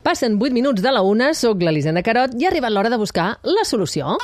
Passen 8 minuts de la 1, soc l'Elisenda Carot i ha arribat l'hora de buscar la solució.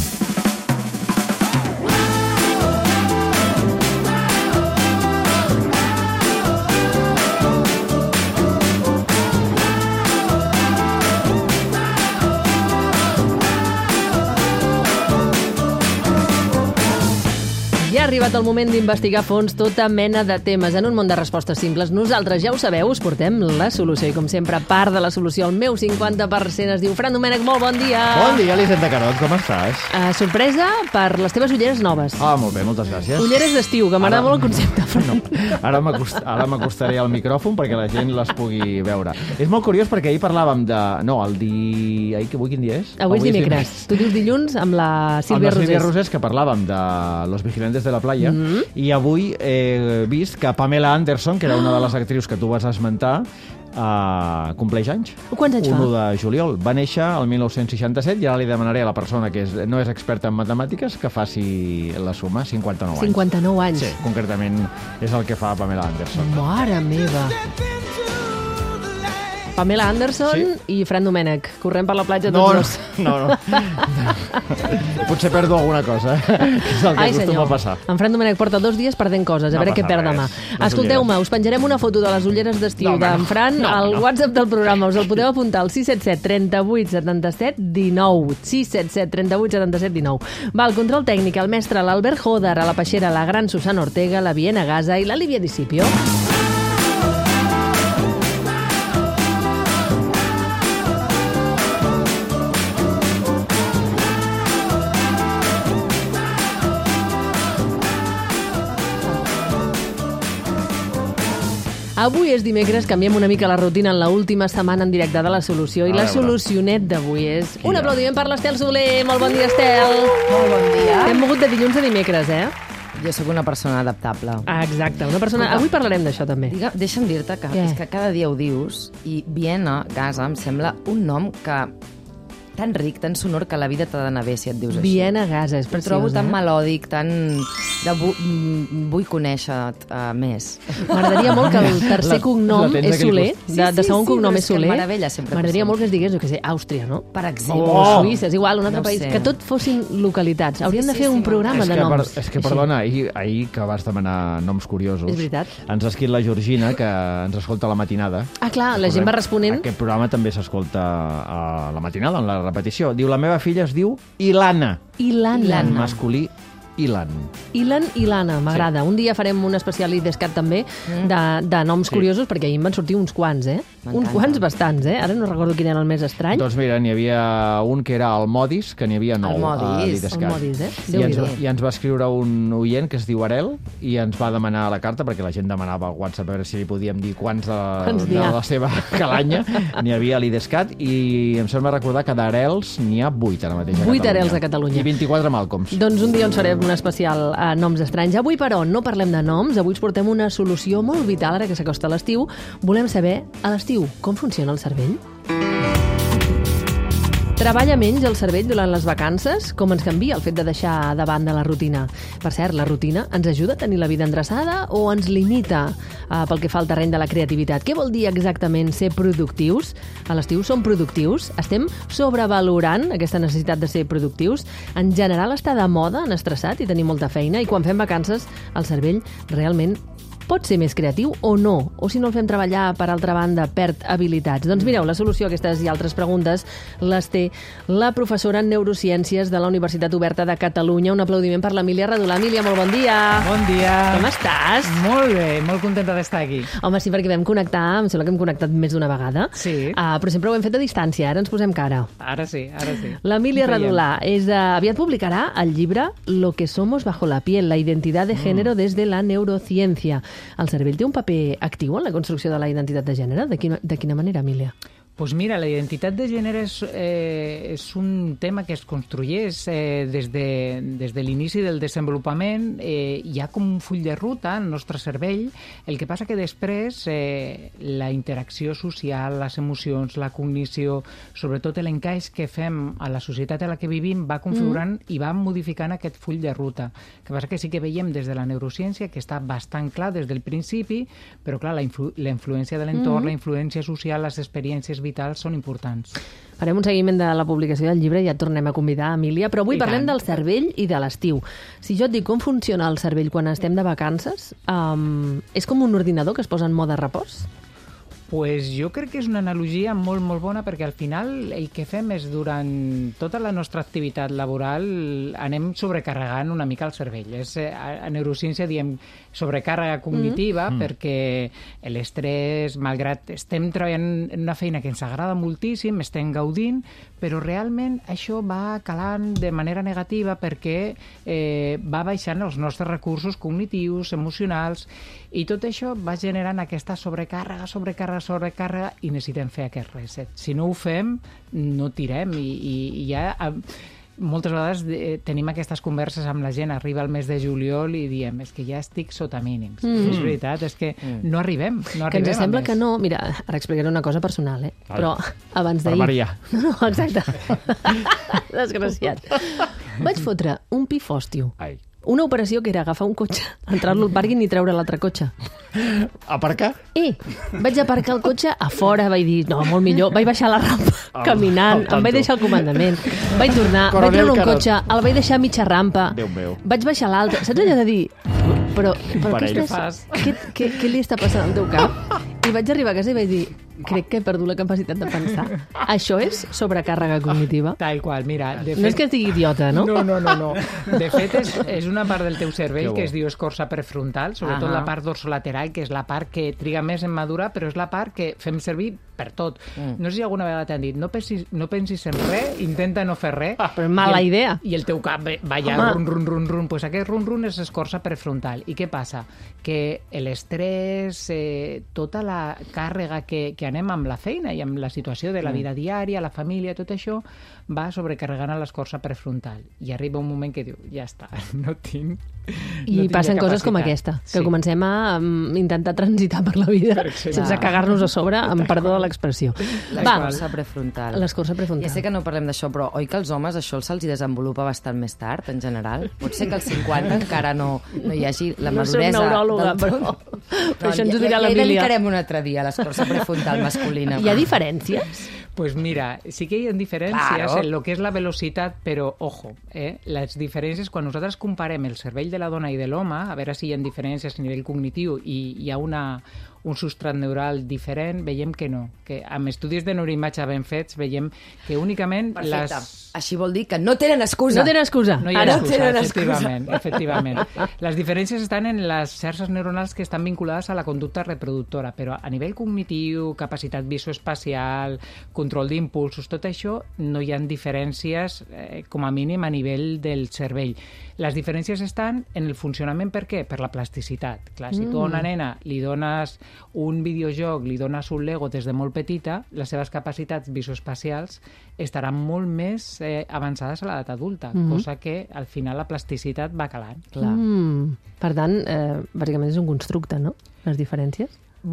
Ja ha arribat el moment d'investigar a fons tota mena de temes. En un món de respostes simples, nosaltres, ja ho sabeu, us portem la solució. I com sempre, part de la solució, el meu 50% es diu Fran Domènec, molt bon dia. Bon dia, Elisenda Carot, com estàs? Sorpresa per les teves ulleres noves. Molt bé, moltes gràcies. Ulleres d'estiu, que m'agrada molt el concepte, Fran. No, ara m'acostaré al micròfon perquè la gent les pugui veure. És molt curiós perquè ahir parlàvem de... No, avui quin dia és? Avui és dimecres. Tu dius dilluns amb la Sílvia Rosés. Amb la Sílvia Rosés, que parlàvem de Los Vigilantes de la Playa, i avui he vist que Pamela Anderson, que era una de les actrius que tu vas esmentar, compleix anys. Quants anys fa? 1 de juliol. Va néixer el 1967 i ara li demanaré a la persona que no és experta en matemàtiques que faci la suma, 59 anys. 59 anys. Sí, concretament és el que fa Pamela Anderson. Mare meva. Pamela Anderson i Fran Domènec. Correm per la platja tots dos. No. Potser perdo alguna cosa, que és el que acostuma a passar. En Fran Domènec porta 2 dies perdent coses, a veure què perd demà. Escolteu-me, us penjarem una foto de les ulleres d'estiu d'en Fran al WhatsApp del programa. Us el podeu apuntar al 677 38 77 19. 677 38 77 19. Va, al control tècnic, el mestre l'Albert Joder, a la peixera la gran Susana Ortega, la Viena Gaza i la Lívia Discipio. Avui és dimecres, canviem una mica la rutina en l'última setmana en directe de la solució i la solucionet d'avui és un aplaudiment per l'Estel Soler. Molt bon dia, Estel. Molt bon dia. T'hem mogut de dilluns a dimecres, eh? Jo sóc una persona adaptable. Exacte, una persona... Avui parlarem d'això, també. Deixa'm dir-te que és que cada dia ho dius i Viena, Gaza, em sembla un nom que... tan ric, tan sonor, que la vida t'ha d'anar bé si et dius així. Viena Gaza, és preciós, trobo tan melòdic, tan... vull conèixer-te més. M'agradaria molt que el tercer cognom és Soler, de segon cognom és Soler. M'agradaria molt que es digués, jo què sé, Àustria, no? Per exemple. O Suïssa, és igual, un altre país. Que tot fossin localitats. Hauríem de fer un programa de noms. És que, perdona, ahir que vas demanar noms curiosos, és veritat. ens ha escrit la Georgina, que ens escolta a la matinada. Ah, clar, la gent va responent. Aquest programa també s'escolta a la matinada, en la repetició. Diu, la meva filla es diu Ilana. Ilana. En masculí, Ilan. Ilan i Ilana, m'agrada. Un dia farem un especial IDESCAT també de noms curiosos, perquè ahir em van sortir uns quants, Uns quants bastants, Ara no recordo quin era el més estrany. Doncs mira, n'hi havia un que era el Modis, que n'hi havia 9 a l'IDESCAT. El Modis, I ens va escriure un oient que es diu Arel i ens va demanar la carta, perquè la gent demanava al WhatsApp a veure si li podíem dir quants de la seva calanya n'hi havia a l'IDESCAT, i em sembla recordar que d'Arels n'hi ha 8 ara mateix a Catalunya. 8 Arels a Catalunya. I 24 Malcoms. Doncs un dia on farem un especial a noms estranys. Avui, però, no parlem de noms. Avui us portem una solució molt vital, ara que s'acosta l'estiu. Volem saber, a l'estiu, com funciona el cervell? Treballa menys el cervell durant les vacances? Com ens canvia el fet de deixar de banda la rutina? Per cert, la rutina ens ajuda a tenir la vida endreçada o ens limita pel que fa al terreny de la creativitat? Què vol dir exactament ser productius? A l'estiu som productius? Estem sobrevalorant aquesta necessitat de ser productius? En general està de moda en estressat i tenir molta feina, i quan fem vacances el cervell realment pot ser més creatiu o no? O si no el fem treballar, per altra banda, perd habilitats? Doncs mireu, la solució a aquestes i altres preguntes les té la professora en Neurociències de la Universitat Oberta de Catalunya. Un aplaudiment per l'Emília Redolà. Emília, molt bon dia. Bon dia. Com estàs? Molt bé, molt contenta d'estar aquí. Home, sí, perquè vam connectar, em sembla que hem connectat més d'una vegada. Sí. Però sempre ho hem fet a distància, ara ens posem cara. Ara sí. L'Emília Redolà aviat publicarà el llibre Lo que somos bajo la piel, la identidad de género desde la neurociencia. El cervell té un paper actiu en la construcció de la identitat de gènere? De quina manera, Emília? Pues mira, la identitat de gènere és un tema que es construeix des de l'inici del desenvolupament. Hi ha com un full de ruta en el nostre cervell. El que passa que després la interacció social, les emocions, la cognició, sobretot l'encaix que fem a la societat en la que vivim, va configurant i va modificant aquest full de ruta. El que passa que sí que veiem des de la neurociència que està bastant clar des del principi, però clar, la influència de l'entorn, la influència social, les experiències vitals són importants. Farem un seguiment de la publicació del llibre i ja et tornem a convidar, Emília, però avui parlem del cervell i de l'estiu. Si jo et dic com funciona el cervell quan estem de vacances, és com un ordinador que es posa en mode repòs? Pues jo crec que és una analogia molt, molt bona, perquè al final el que fem és, durant tota la nostra activitat laboral, anem sobrecarregant una mica el cervell. A neurociència diem sobrecàrrega cognitiva, perquè l'estrès, malgrat estem treballant en una feina que ens agrada moltíssim, estem gaudint, però realment això va calant de manera negativa perquè va baixant els nostres recursos cognitius, emocionals, i tot això va generant aquesta sobrecàrrega, i necessitem fer aquest reset. Si no ho fem, no tirem, i ja moltes vegades tenim aquestes converses amb la gent, arriba el mes de juliol i diem, és que ja estic sota mínims. És veritat, és que no arribem. Que ens sembla que no... Mira, ara explicaré una cosa personal, però abans d'ahir... Per Maria. No, exacte. Desgraciat. Vaig fotre un pifòstiu. Ai. Una operació que era agafar un cotxe, entrar-lo al pàrquing i treure l'altre cotxe. Aparcar? Vaig aparcar el cotxe a fora, vaig dir, no, molt millor. Vaig baixar la rampa caminant, em vaig deixar el comandament, vaig tornar, vaig treure un cotxe, el vaig deixar a mitja rampa, Déu meu. vaig baixar l'altre. Saps allò de dir, però què li està passant al teu cap? I vaig arribar a casa i vaig dir, crec que he perdut la capacitat de pensar. Això és sobrecàrrega cognitiva? Tal qual, mira. No és que estigui idiota, no? No. De fet, és una part del teu cervell que es diu escorça prefrontal, sobretot la part dorsolateral, que és la part que triga més en madurar, però és la part que fem servir per tot. No sé si alguna vegada t'han dit, no pensis en res, intenta no fer res. Però mala idea. I el teu cap va allà, run. Pues aquest run és escorça prefrontal. I què passa? Que l'estrès, tota la càrrega que anem amb la feina i amb la situació de la vida diària, la família, tot això va sobrecarregant a l'escorça prefrontal. I arriba un moment que diu, ja està, no tinc passen coses com aquesta, que comencem a intentar transitar per la vida sense cagar-nos a sobre, amb perdó de l'expressió. L'escorça prefrontal. L'escorça prefrontal. Ja sé que no parlem d'això, però oi que els homes això se'ls desenvolupa bastant més tard, en general? Pot ser que als 50 encara no hi hagi la maduresa... No soc neuròloga, però això ens ho dirà l'Emília. Ja dedicarem un altre dia a l'escorça prefrontal masculina. Hi ha diferències? Pues mira, sí que hi ha diferències en lo que és la velocitat, però, ojo, les diferències, quan nosaltres comparem el cervell de la dona i de l'home, a veure si hi ha diferències a nivell cognitiu i hi ha un substrat neural diferent, veiem que no. Que amb estudis de neuroimatge ben fets veiem que únicament Així vol dir que no tenen excusa. No tenen excusa. No hi ha excusa, efectivament. Les diferències estan en les xarxes neuronals que estan vinculades a la conducta reproductora, però a nivell cognitiu, capacitat visoespacial, control d'impulsos, tot això, no hi ha diferències, com a mínim, a nivell del cervell. Les diferències estan en el funcionament. Per què? Per la plasticitat. Clar, si tu a una nena li dones un videojoc, li dones un Lego des de molt petita, les seves capacitats visoespacials estaran molt més avançades a l'edat adulta, cosa que al final la plasticitat va calant. Clar. Per tant, bàsicament és un constructe, no?, les diferències?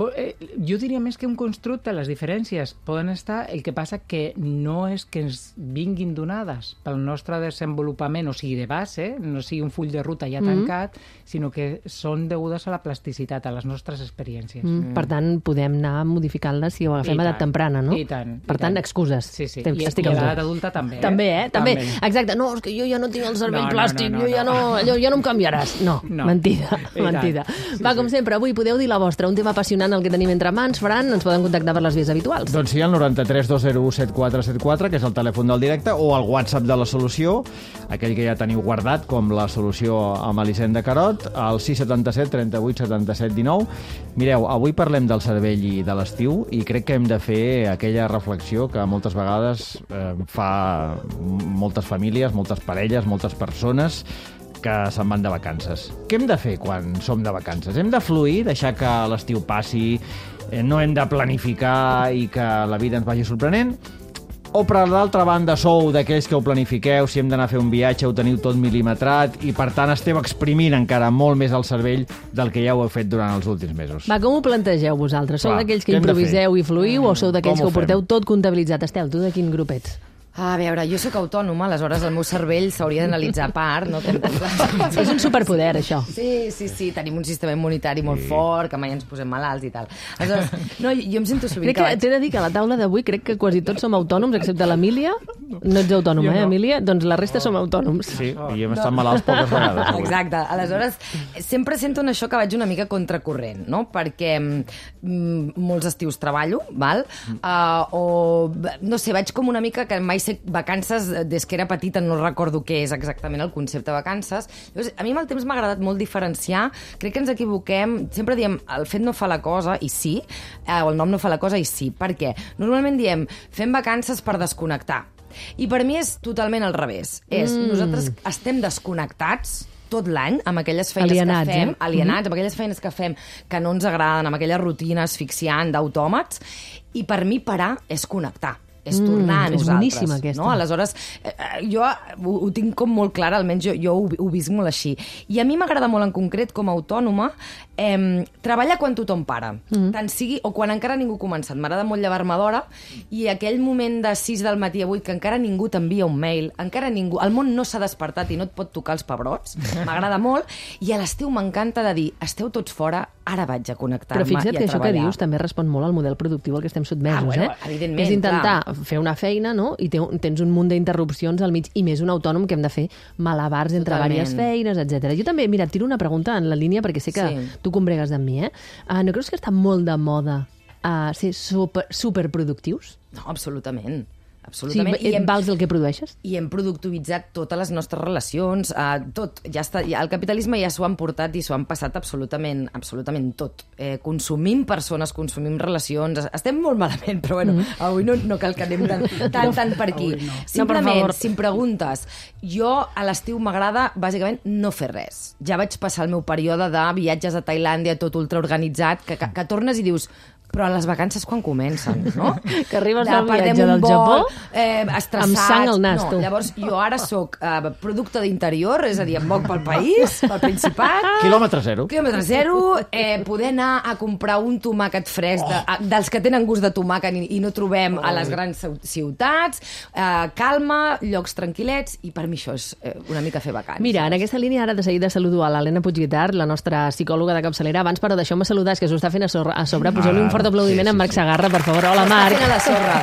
Jo diria més que un constructe. Les diferències poden estar, el que passa que no és que ens vinguin donades pel nostre desenvolupament, o sigui, de base, no sigui un full de ruta ja tancat, sinó que són degudes a la plasticitat, a les nostres experiències. Per tant, podem anar modificant-les si ho agafem a edat temprana, no? I tant. Per tant, excuses. Sí. I a l'edat adulta també. També. Exacte. No, és que jo ja no tinc el cervell plàstic, jo ja no em canviaràs. No, mentida. Va, com sempre, avui podeu dir la vostra, un tema apassionant el que tenim entre mans. Fran, ens poden contactar per les vies habituals. Doncs sí, el 93 201 7474, que és el telèfon del directe, o el WhatsApp de la solució, aquell que ja teniu guardat, com la solució amb Elisenda Carot, al 677 38 77 19. Mireu, avui parlem del cervell i de l'estiu, i crec que hem de fer aquella reflexió que moltes vegades fa moltes famílies, moltes parelles, moltes persones que se'n van de vacances. Què hem de fer quan som de vacances? Hem de fluir, deixar que l'estiu passi, no hem de planificar i que la vida ens vagi sorprenent? O, per l'altra banda, sou d'aquells que ho planifiqueu, si hem d'anar a fer un viatge ho teniu tot mil·limetrat i, per tant, esteu exprimint encara molt més el cervell del que ja ho heu fet durant els últims mesos? Va, com ho plantegeu vosaltres? Sou d'aquells que improviseu i fluïu o sou d'aquells que ho porteu tot comptabilitzat? Estel, tu de quin grup ets? A veure, jo sóc autònoma, aleshores el meu cervell s'hauria d'analitzar a part, no? És un superpoder, això. Sí, tenim un sistema immunitari molt fort, que mai ens posem malalts i tal. Aleshores, no, jo em sento sovint crec que t'he de dir que a la taula d'avui crec que quasi tots som autònoms, excepte l'Emília. No ets autònoma, Emília? Doncs la resta som autònoms. Sí, i hem estat malalts poques vegades. Avui. Exacte. Aleshores, sempre sento en això que vaig una mica contracorrent, no? Perquè molts estius treballo, val? O, no sé, vaig com una mica que mai sé vacances, des que era petita no recordo què és exactament el concepte de vacances. Llavors, a mi amb el temps m'ha agradat molt diferenciar. Crec que ens equivoquem. Sempre diem el fet no fa la cosa, i sí, o el nom no fa la cosa, i sí. Per què? Normalment diem fem vacances per desconnectar. I per mi és totalment al revés. Nosaltres estem desconnectats tot l'any, amb aquelles feines alienats, que fem, alienats, amb aquelles feines que fem que no ens agraden, amb aquella rutina asfixiant d'autòmats, i per mi parar és connectar. És tornar a nosaltres. És boníssima, aquesta. No? Aleshores, jo ho tinc com molt clar, almenys jo ho visc molt així. I a mi m'agrada molt en concret, com a autònoma, treballar quan tothom para. Tant sigui, o quan encara ningú ha començat. M'agrada molt llevar-me d'hora, i aquell moment de 6 del matí a 8 que encara ningú t'envia un mail, encara ningú... El món no s'ha despertat i no et pot tocar els pebrots. M'agrada molt. I a l'estiu m'encanta de dir, esteu tots fora, ara vaig a connectar-me i a treballar. Però fixa't que això que dius també respon molt al model productiu al que estem sotmesos. Bueno, evidentment, és intentar fer una feina, no? I tens un munt d'interrupcions al mig, i més un autònom que hem de fer malabars entre diverses feines, etc. Jo també, mira, tiro una pregunta en la línia perquè sé que tu combregues amb mi, no creus que està molt de moda ser superproductius? No, absolutament. Sí, vals el que produeixes? I hem productivitzat totes les nostres relacions, tot. Ja està, el capitalisme ja s'ho han portat i s'ho han passat absolutament tot. Consumim persones, consumim relacions, estem molt malament, però bueno, avui no cal que anem tant per aquí. No. Simplement, si em preguntes, jo a l'estiu m'agrada bàsicament no fer res. Ja vaig passar el meu període de viatges a Tailàndia tot ultraorganitzat, que tornes i dius, però les vacances quan comencen, no? Que arribes al viatge del Japó estressats. Amb sang al nas, tu. Llavors, jo ara sóc producte d'interior, és a dir, em moc pel país, pel Principat. Quilòmetre zero. Quilòmetre zero. Poder anar a comprar un tomàquet fresc, dels que tenen gust de tomàquet i no trobem a les grans ciutats. Calma, llocs tranquil·lets, i per mi això és una mica fer vacances. Mira, en aquesta línia ara de seguida saludo a l'Helena Puigguitart, la nostra psicòloga de capçalera. Abans, però, deixeu-me saludar, és que s'ho està fent a sobre. Poseu-li un fort aplaudiment a Marc Segarra, per favor. Hola, Marc. Està fent a la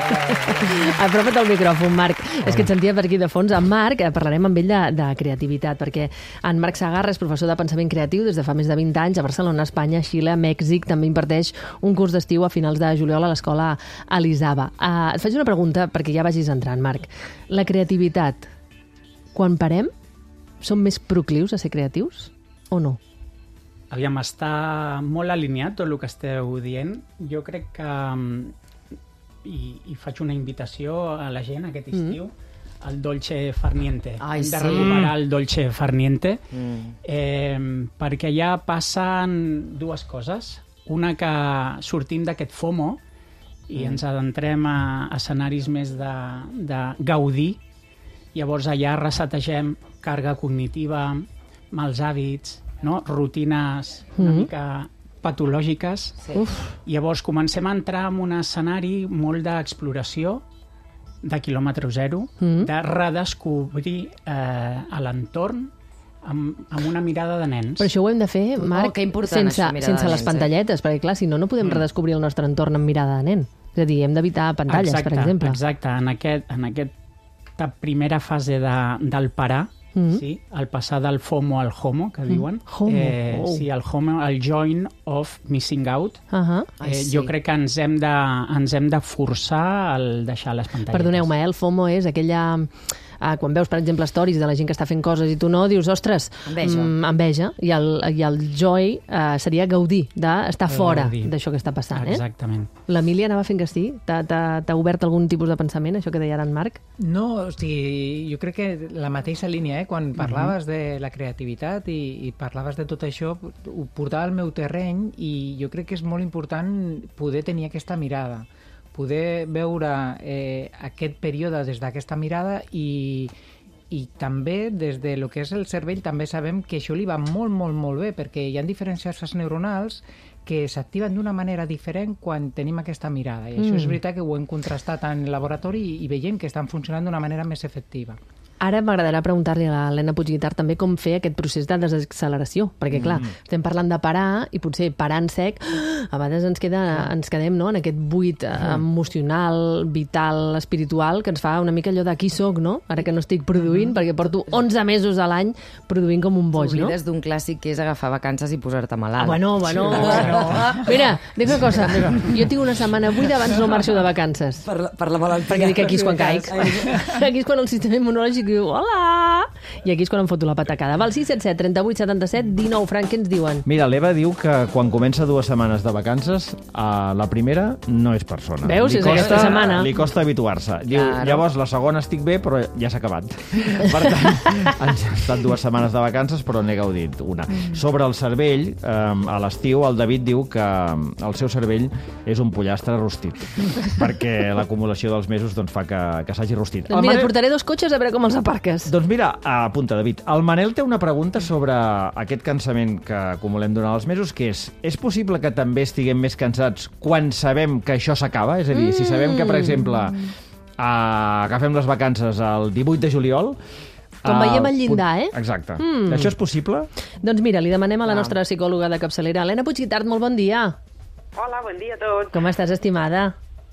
sorra. Apropa't al micròfon, Marc. És que et sentia per aquí de fons. En Marc, parlarem amb ell de creativitat, perquè en Marc Segarra és professor de pensament creatiu des de fa més de 20 anys a Barcelona, Espanya, Xile, Mèxic. També imparteix un curs d'estiu a finals de juliol a l'escola Elisava. Et faig una pregunta perquè ja vagis entrant, Marc. La creativitat, quan parem, som més proclius a ser creatius o no? Aviam, està molt alineat tot el que esteu dient. Jo crec que, i faig una invitació a la gent aquest estiu, el dolce farniente. Hem de recuperar el dolce farniente, perquè ja passen dues coses. Una, que sortim d'aquest FOMO i ens adentrem a escenaris més de gaudir. Llavors allà resetegem càrrega cognitiva, mals hàbits, no? Rutines una mica patològiques. Llavors comencem a entrar en un escenari molt d'exploració, de quilòmetre zero, de redescobrir l'entorn amb una mirada de nens. Però això ho hem de fer, Marc, sense les pantalletes, perquè clar, si no podem redescobrir el nostre entorn amb mirada de nen. És a dir, hem d'evitar pantalles, per exemple. Exacte, en aquesta primera fase del parar, sí, el passar del FOMO al HOMO, que diuen. Sí, el HOMO, el Join of Missing Out. Jo crec que ens hem de forçar al deixar les pantalles. Perdoneu-me, el FOMO és aquella... quan veus, per exemple, stories de la gent que està fent coses i tu no, dius, ostres, enveja. I el joy seria gaudir, d'estar fora d'això que està passant. Exactament. L'Emília anava fent que sí? T'ha obert algun tipus de pensament, això que deia ara en Marc? No, o sigui, jo crec que la mateixa línia, quan parlaves de la creativitat i parlaves de tot això, ho portava al meu terreny, i jo crec que és molt important poder tenir aquesta mirada, poder veure aquest període des d'aquesta mirada, i també des de lo que és el cervell també sabem que això li va molt, molt, molt bé, perquè hi ha diferents xarxes neuronals que s'activen d'una manera diferent quan tenim aquesta mirada. I això és veritat que ho hem contrastat en el laboratori i veiem que estan funcionant d'una manera més efectiva. Ara m'agradarà preguntar-li a l'Helena Puigguitart també com fer aquest procés de desacceleració, perquè, clar, estem parlant de parar i potser parar en sec, a vegades ens quedem en aquest buit emocional, vital, espiritual, que ens fa una mica allò de qui soc, no? Ara que no estic produint, perquè porto 11 mesos a l'any produint com un boig, no? T'oblides d'un clàssic que és agafar vacances i posar-te malalt. Bueno. Mira, dic una cosa, jo tinc una setmana buida abans no marxo de vacances. Per la malaltia. Perquè dic, aquí és quan caic. Aquí és quan el sistema immunològic diu, hola! I aquí és quan em foto la patacada. Va al 677 38 77 19. Frank, què ens diuen? Mira, l'Eva diu que quan comença 2 setmanes de vacances, la primera no és persona. Veus? És aquesta setmana. Li costa habituar-se. Diu, llavors, la segona estic bé, però ja s'ha acabat. Per tant, han estat 2 setmanes de vacances, però n'he gaudit una. Sobre el cervell, a l'estiu, el David diu que el seu cervell és un pollastre rostit, perquè l'acumulació dels mesos fa que s'hagi rostit. Doncs mira, et portaré 2 cotxes a veure com els aparques. Doncs mira, apunta, David. El Manel té una pregunta sobre aquest cansament que acumulem durant els mesos, que és possible que també estiguem més cansats quan sabem que això s'acaba? És a dir, si sabem que, per exemple, agafem les vacances el 18 de juliol... Com veiem al llindar, Exacte. Això és possible? Doncs mira, li demanem a la nostra psicòloga de capçalera, Helena Puigguitart, molt bon dia. Hola, bon dia a tots. Com estàs, estimada?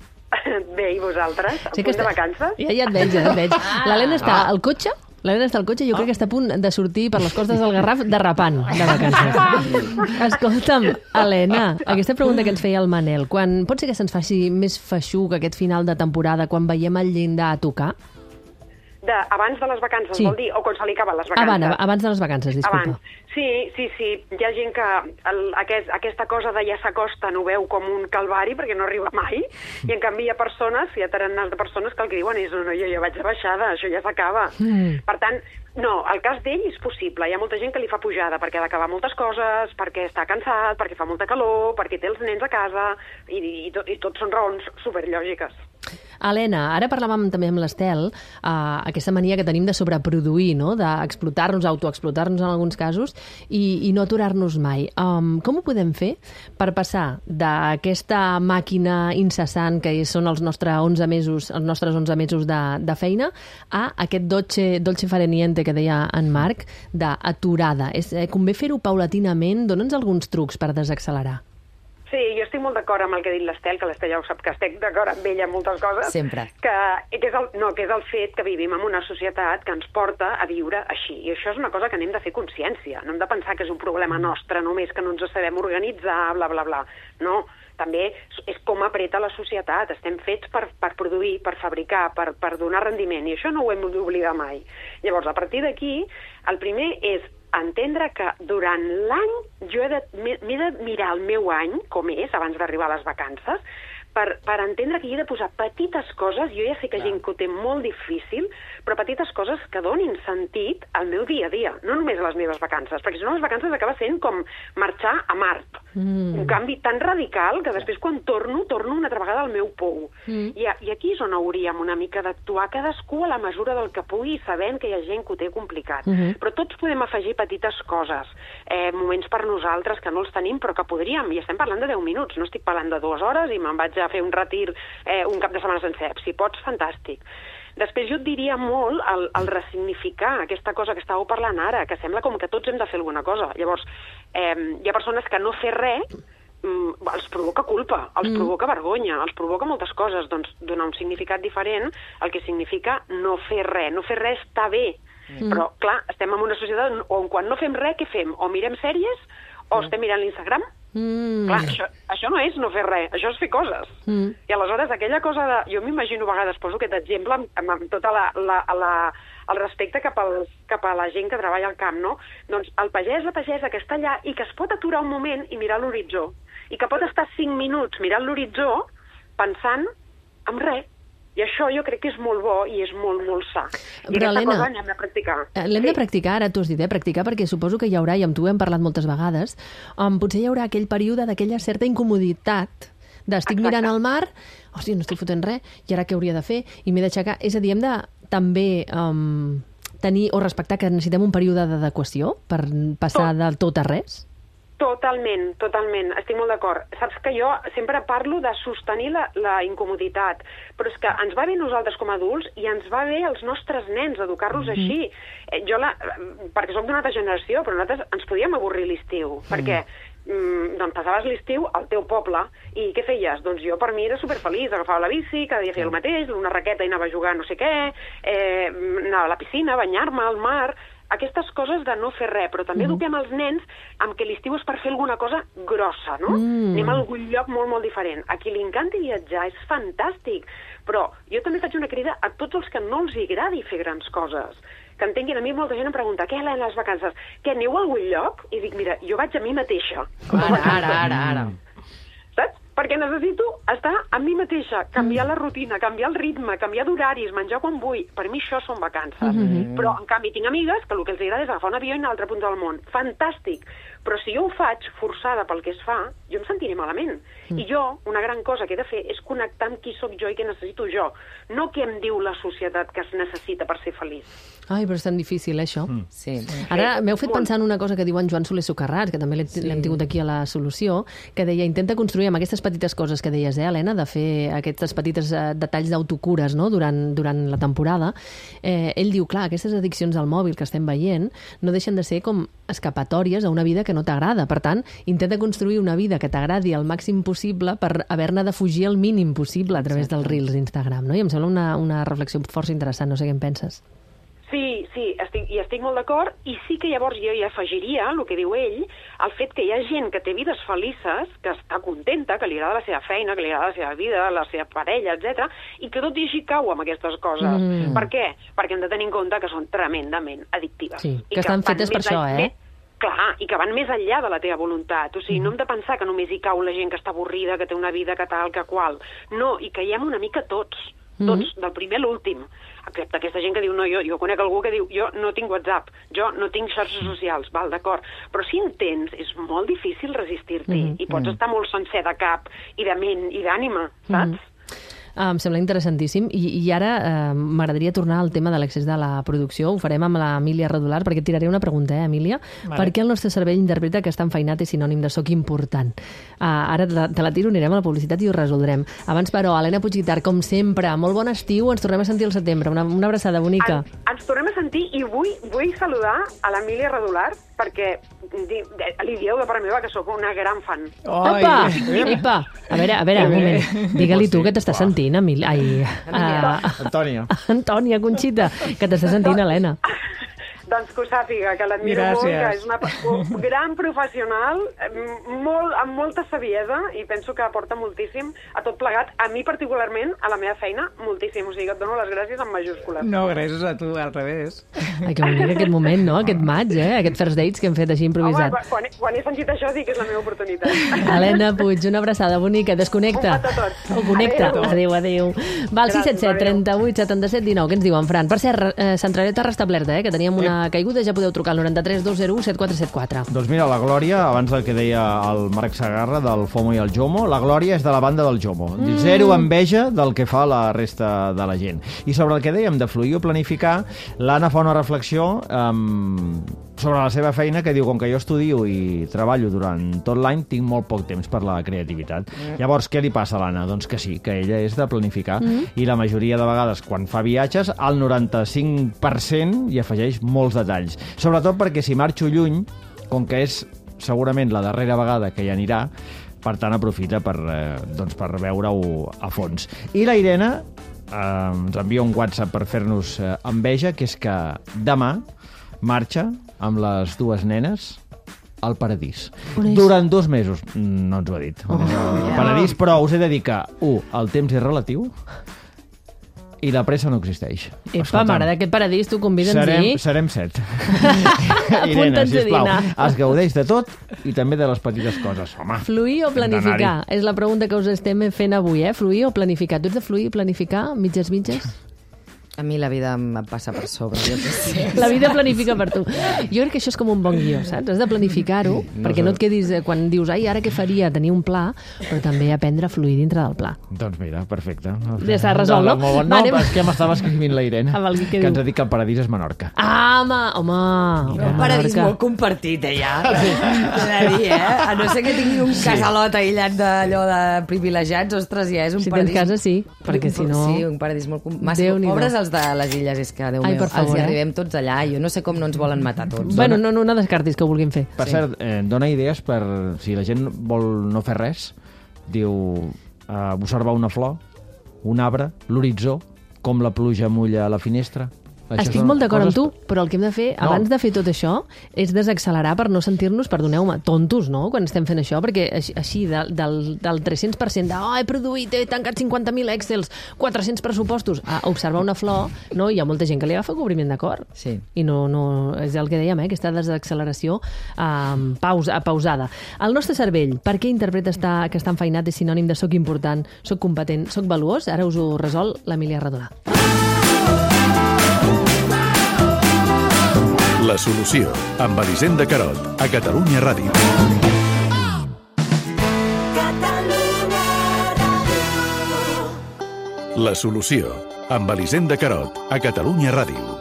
Bé, i vosaltres? A Sí punt de vacances? Ja et veig. L'Helena està al cotxe? L'Helena està al cotxe, jo crec que està a punt de sortir per les costes del Garraf derrapant de vacances. Escolta'm, Helena, aquesta pregunta que ens feia el Manel, pot ser que se'ns faci més feixuc aquest final de temporada quan veiem el llindar a tocar? Abans de les vacances, Sí. vol dir? O quan se li acaben les vacances? Abans de les vacances, disculpa. Abans. Sí. Hi ha gent que aquesta cosa de ja s'acosta no ho veu com un calvari perquè no arriba mai, i en canvi hi ha persones, hi ha tarannals de persones que el que diuen és no, jo vaig de baixada, això ja s'acaba. Per tant, no, el cas d'ell és possible. Hi ha molta gent que li fa pujada perquè ha d'acabar moltes coses, perquè està cansat, perquè fa molta calor, perquè té els nens a casa, i tot són raons superlògiques. Helena, ara parlàvem també amb l'Estel, aquesta mania que tenim de sobreproduir, no? D'explotar-nos, autoexplotar-nos en alguns casos, i no aturar-nos mai. Com ho podem fer per passar d'aquesta màquina incessant que són els nostres 11 mesos de feina a aquest dolce fare niente que deia en Marc, d'aturada? Convé fer-ho paulatinament? Dóna'ns alguns trucs per desaccelerar. Sí, jo estic molt d'acord amb el que ha dit l'Estel, que l'Estel ja ho sap, que estic d'acord amb ella en moltes coses. Sempre. Que és el fet que vivim en una societat que ens porta a viure així. I això és una cosa que n'hem de fer consciència. No hem de pensar que és un problema nostre, només que no ens sabem organitzar, bla, bla, bla. No, també és com apreta la societat. Estem fets per produir, per fabricar, per donar rendiment, i això no ho hem d'oblidar mai. Llavors, a partir d'aquí, el primer és entendre que durant l'any m'he de mirar el meu any, com és, abans d'arribar a les vacances, per entendre que hi he de posar petites coses, jo ja sé que hi ha gent que ho té molt difícil, però petites coses que donin sentit al meu dia a dia, no només a les meves vacances, perquè si no les vacances acaba sent com marxar a Mart. Un canvi tan radical que després quan torno una altra vegada al meu pou. I aquí és on hauríem una mica d'actuar cadascú a la mesura del que pugui, sabent que hi ha gent que ho té complicat. Però tots podem afegir petites coses, moments per nosaltres que no els tenim però que podríem, i estem parlant de 10 minuts, no estic parlant de 2 hores i me'n vaig a fer un retir un cap de setmana sencer. Si pots, fantàstic. Després jo et diria molt el ressignificar aquesta cosa que estàveu parlant ara, que sembla com que tots hem de fer alguna cosa. Llavors, hi ha persones que no fer res els provoca culpa, els provoca vergonya, els provoca moltes coses. Doncs donar un significat diferent al que significa no fer res. No fer res està bé, però clar, estem en una societat on quan no fem res, què fem? O mirem sèries o estem mirant l'Instagram. Clar, això no és no fer res, això és fer coses. I aleshores aquella cosa de... Jo m'imagino a vegades, poso aquest exemple amb tot el respecte cap a la gent que treballa al camp, no? Doncs el pagès, la pagesa que està allà i que es pot aturar un moment i mirar l'horitzó, i que pot estar 5 minuts mirant l'horitzó pensant en res. I això jo crec que és molt bo i és molt, molt sa. I però, aquesta Helena, cosa l'hem de practicar. L'hem de practicar, ara tu has dit, practicar, perquè suposo que hi haurà, i amb tu hem parlat moltes vegades, potser hi haurà aquell període d'aquella certa incomoditat d'estic mirant al mar, hosti, no estic fotent res, i ara què hauria de fer? I m'he d'aixecar. És a dir, hem de també tenir o respectar que necessitem un període d'adequació per passar del tot a res? Totalment, totalment. Estic molt d'acord. Saps que jo sempre parlo de sostenir la incomoditat, però és que ens va bé nosaltres com a adults i ens va bé als nostres nens educar-los així. Perquè soc d'una altra generació, però nosaltres ens podíem avorrir l'estiu, perquè doncs passaves l'estiu al teu poble i què feies? Doncs jo per mi era superfeliç, agafava la bici, cada dia feia el mateix, una raqueta i anava a jugar no sé què, anava a la piscina, a banyar-me al mar. Aquestes coses de no fer res, però també eduquem els nens amb que l'estiu és per fer alguna cosa grossa, no? Anem a algun lloc molt, molt diferent. A qui li encanta viatjar és fantàstic, però jo també faig una crida a tots els que no els agradi fer grans coses, que entenguin. A mi molta gent em pregunta, què, Helena, les vacances? Què, aneu a algun lloc? I dic, mira, jo vaig a mi mateixa. Ara. Saps? Perquè necessito estar amb mi mateixa, canviar la rutina, canviar el ritme, canviar d'horaris, menjar quan vull. Per mi això són vacances. Però, en canvi, tinc amigues que el que els agrada és agafar un avió i anar a l'altre punt del món. Fantàstic! Però si jo ho faig forçada pel que es fa, jo em sentiré malament. I jo, una gran cosa que he de fer és connectar amb qui sóc jo i què necessito jo. No què em diu la societat que es necessita per ser feliç. Ai, però és tan difícil, això. Sí. Ara m'heu fet pensar en una cosa que diu en Joan Soler Socarrats, que també l'hem tingut aquí a la Solució, que deia, intenta construir amb aquestes petites coses que deies, Helena, de fer aquestes petites detalls d'autocures, no?, durant la temporada. Ell diu, clar, aquestes addiccions al mòbil que estem veient no deixen de ser com escapatòries a una vida que no t'agrada. Per tant, intenta construir una vida que t'agradi al màxim possible per haver-ne de fugir el mínim possible a través dels Reels d'Instagram, no? I em sembla una reflexió força interessant, no sé què en penses. Sí, estic molt d'acord, i sí que llavors jo hi afegiria, el que diu ell, el fet que hi ha gent que té vides felices, que està contenta, que li agrada la seva feina, que li agrada la seva vida, la seva parella, etc, i que tot i així cau amb aquestes coses. Per què? Perquè hem de tenir en compte que són tremendament addictives. Sí, que estan fetes per això, Clar, i que van més enllà de la teva voluntat. O sigui, no hem de pensar que només hi cau la gent que està avorrida, que té una vida que tal, que qual. No, hi caiem una mica tots, del primer a l'últim. Excepte aquesta gent que diu, no, jo conec algú que diu, jo no tinc WhatsApp, jo no tinc xarxes socials, val, d'acord. Però si en tens, és molt difícil resistir-t'hi, i pots estar molt sencer de cap i de ment i d'ànima, saps? Em sembla interessantíssim. I ara m'agradaria tornar al tema de l'accés de la producció. Ho farem amb l'Emília Redolar, perquè et tiraré una pregunta, Emília? Vale. Per què el nostre cervell interpreta que estar enfeinat és sinònim de soc important? Ara te la tiro, anirem a la publicitat i ho resoldrem. Abans, però, Helena Puigguitart, com sempre, molt bon estiu, ens tornem a sentir al setembre. Una abraçada bonica. Ens tornem a sentir i vull saludar a l'Emília Redolar, perquè li dieu de part meva que sóc una gran fan. Epa! A veure, un moment. Digue-li tu que t'estàs sentint, Emília. Antònia Conxita, que t'estàs sentint, Helena. Doncs que ho sàpiga, que l'admiro molt, que és una gran professional, amb molta saviesa, i penso que aporta moltíssim a tot plegat, a mi particularment, a la meva feina, moltíssim. O sigui, et dono les gràcies en majúscules. No, gràcies a tu, al revés. Ai, que bonic aquest moment, no? Aquest maig, aquest first dates que hem fet així improvisat. Home, quan he sentit això, sí que és la meva oportunitat. Helena Puig, una abraçada bonica. Desconnecta. Un pat a tots. O connecta. Adéu. Va, al 677 38 77 19. Què ens diuen, Fran? Per cert, centraleta restablerta, que teníem una caiguda, ja podeu trucar al 93 201 7474. Doncs mira, la Glòria, abans del que deia el Marc Sagarra del FOMO i el JOMO, la Glòria és de la banda del JOMO. Zero enveja del que fa la resta de la gent. I sobre el que dèiem de fluir o planificar, l'Anna fa una reflexió sobre la seva feina, que diu, com que jo estudio i treballo durant tot l'any, tinc molt poc temps per la creativitat. Llavors, què li passa a l'Anna? Doncs que sí, que ella és de planificar, i la majoria de vegades, quan fa viatges, el 95% hi afegeix molts detalls. Sobretot perquè si marxo lluny, com que és segurament la darrera vegada que hi anirà, per tant aprofita per veure-ho a fons. I la Irene ens envia un WhatsApp per fer-nos enveja, que és que demà marxa amb les dues nenes al paradís. Durant 2 mesos. No ens ho ha dit. El paradís, però us he de dir que, el temps és relatiu, i la pressa no existeix. Epa, m'agrada aquest paradís, tu convida'ns-hi. Serem 7. Irene, sisplau, es gaudeix de tot i també de les petites coses. Home, fluir o planificar? És la pregunta que us estem fent avui, Fluir o planificar? Tu ets de fluir i planificar, mitges? A mi la vida em passa per sobre. La vida planifica per tu. Jo crec que això és com un bon guió, saps? Has de planificar-ho, perquè no et quedis... Quan dius, ai, ara què faria? Tenir un pla, però també aprendre a fluir dintre del pla. Doncs mira, perfecte. Ja s'ha resolt, no? No, és que m'estava escrivint la Irene, que ens ha dit que el paradís és Menorca. Ah, home! Un paradís molt compartit, ja. T'he de dir, a no ser que tinguin un casalot aïllat d'allò de privilegiats, ostres, ja és un paradís... Si tens casa, sí, perquè si no... Sí, un paradís molt... Massa pobres els de les illes, és que, Déu meu, els hi arribem tots allà. Jo no sé com no ens volen matar tots. Bueno, no descartis que ho vulguin fer. Per cert, dona idees per... Si la gent vol no fer res, diu observar una flor, un arbre, l'horitzó, com la pluja mulla a la finestra... Estic molt d'acord amb tu, però el que hem de fer, abans de fer tot això, és desaccelerar per no sentir-nos, perdoneu-me, tontos, no?, quan estem fent això, perquè així, del 300% de he produït, he tancat 50.000 Excels, 400 pressupostos, a observar una flor, no? Hi ha molta gent que li agafa cobriment de cor. Sí. I no, és el que dèiem, aquesta desacceleració pausada. El nostre cervell, per què interpreta que està enfeinat és sinònim de soc important, soc competent, soc valuós? Ara us ho resol l'Emília Redolà. La solució, amb Elisenda Carot, a Catalunya Ràdio. La solució, amb Elisenda Carot, a Catalunya Ràdio.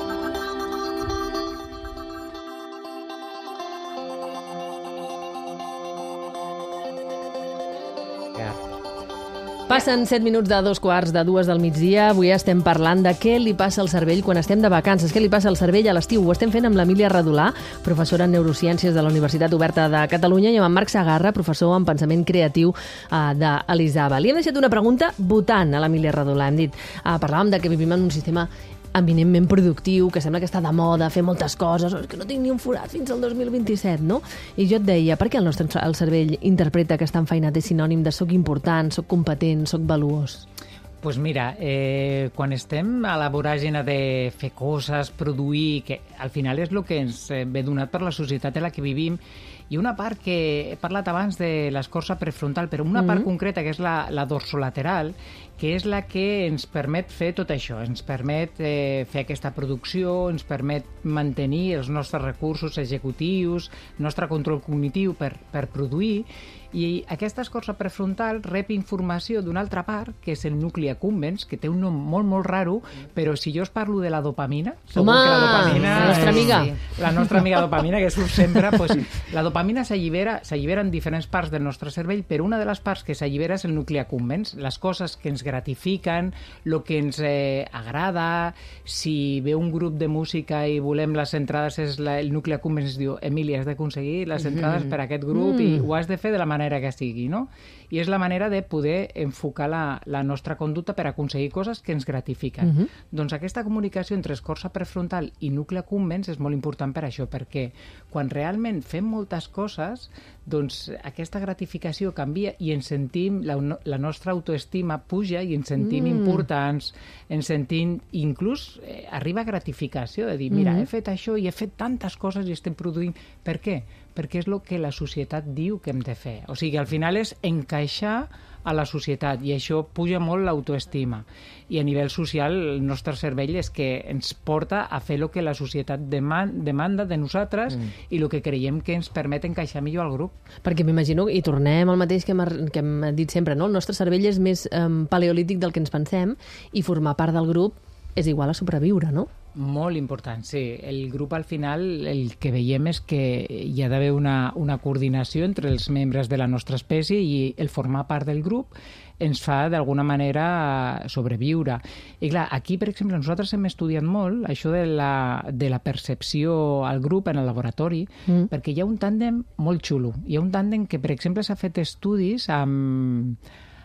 Passen 7 minuts de 2:15 del migdia. Avui estem parlant de què li passa al cervell quan estem de vacances. Què li passa al cervell a l'estiu? Ho estem fent amb l'Emília Redolà, professora en Neurociències de la Universitat Oberta de Catalunya, i amb en Marc Segarra, professor en Pensament Creatiu de l'Isaba. Li hem deixat una pregunta votant a l'Emília Redolà. Hem dit, parlàvem de que vivim en un sistema eminentment productiu, que sembla que està de moda, fer moltes coses, que no tinc ni un forat fins al 2027, no? I jo et deia, per què el cervell interpreta que estar enfeinat és sinònim de soc important, soc competent, soc valuós? Pues mira, quan estem a la voràgina de fer coses, produir, que al final és el que ens ve donat per la societat en la que vivim, i una part que he parlat abans de l'escorça prefrontal, però una part concreta, que és la dorsolateral, que és la que ens permet fer tot això, ens permet fer aquesta producció, ens permet mantenir els nostres recursos executius, el nostre control cognitiu per produir, i aquesta escorça prefrontal rep informació d'una altra part, que és el nucli accumbens, que té un nom molt, molt raro, però si jo us parlo de la dopamina... Home, la nostra amiga. La nostra amiga dopamina, que surt sempre, pues, la dopamina s'allibera en diferents parts del nostre cervell, però una de les parts que s'allibera és el nucli accumbens, les coses que ens gratifiquen, el que ens agrada. Si ve un grup de música i volem les entrades, el nucli accumbens es diu, Emília, has d'aconseguir les entrades per a aquest grup i ho has de fer de la manera que sigui, no? I és la manera de poder enfocar la nostra conducta per aconseguir coses que ens gratifiquen. Doncs aquesta comunicació entre escorça prefrontal i nucli accumbens és molt important per això, perquè quan realment fem moltes coses, doncs aquesta gratificació canvia i ens sentim, la nostra autoestima puja i ens sentim importants, ens sentim, inclús arriba gratificació de dir, mira, he fet això i he fet tantes coses i estem produint. Per què? Perquè és el que la societat diu que hem de fer. O sigui, al final és encaixar a la societat i això puja molt l'autoestima. I a nivell social el nostre cervell és que ens porta a fer el que la societat demanda de nosaltres i el que creiem que ens permet encaixar millor al grup. Perquè m'imagino, i tornem al mateix que hem dit sempre, no? El nostre cervell és més paleolític del que ens pensem i formar part del grup és igual a sobreviure, no? Molt important, sí. El grup, al final, el que veiem és que hi ha d'haver una coordinació entre els membres de la nostra espècie i el formar part del grup ens fa, d'alguna manera, sobreviure. I clar, aquí, per exemple, nosaltres hem estudiat molt això de la percepció al grup en el laboratori, perquè hi ha un tàndem molt xulo. Hi ha un tàndem que, per exemple, s'ha fet estudis amb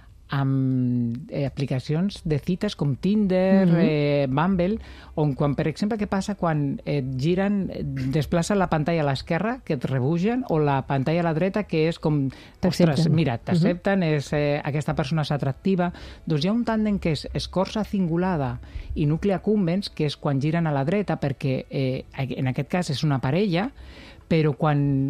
aplicacions de cites com Tinder, Bumble, on quan, per exemple, què passa quan et giren, desplacen la pantalla a l'esquerra, que et rebugen, o la pantalla a la dreta, que és com, ostres, mira, t'accepten, aquesta persona és atractiva. Doncs hi ha un tàndem que és escorça cingulada i nucli accumbens, que és quan giren a la dreta, perquè en aquest cas és una parella, però quan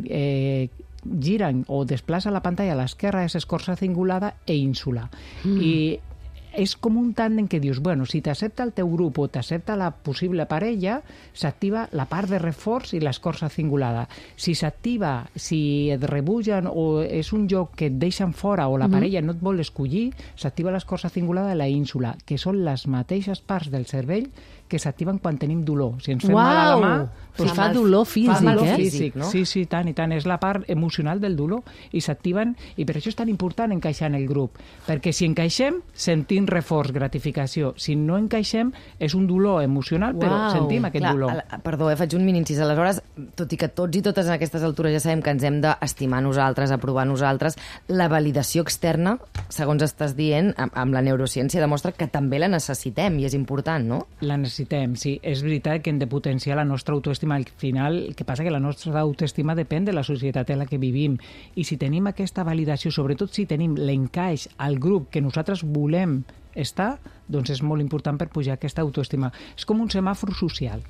giren o desplaça la pantalla a l'esquerra és escorça cingulada e ínsula. I és com un tàndem que dius, bueno, si t'accepta el teu grup o t'accepta la possible parella, s'activa la part de reforç i l'escorça cingulada. Si s'activa, si et rebutgen o és un joc que et deixen fora o la parella no et vol escollir, s'activa l'escorça cingulada i la ínsula, que són les mateixes parts del cervell que s'activen quan tenim dolor. Si ens fem mal a la mà... Pues fa dolor físic, no? Sí, tant i tant. És la part emocional del dolor i s'activen, i per això és tan important encaixar en el grup. Perquè si encaixem, sentim reforç, gratificació. Si no encaixem, és un dolor emocional, però sentim aquest dolor. Perdó, faig un mini incís. Aleshores, tot i que tots i totes en aquestes altures ja sabem que ens hem d'estimar nosaltres, aprovar nosaltres, la validació externa, segons estàs dient, amb la neurociència, demostra que també la necessitem i és important, no? La necessitem, sí. És veritat que hem de potenciar la nostra autoestima. Al final, el que passa que la nostra autoestima depèn de la societat en la que vivim. I si tenim aquesta validació, sobretot si tenim l'encaix al grup que nosaltres volem estar, doncs és molt important per pujar aquesta autoestima. És com un semàfor social.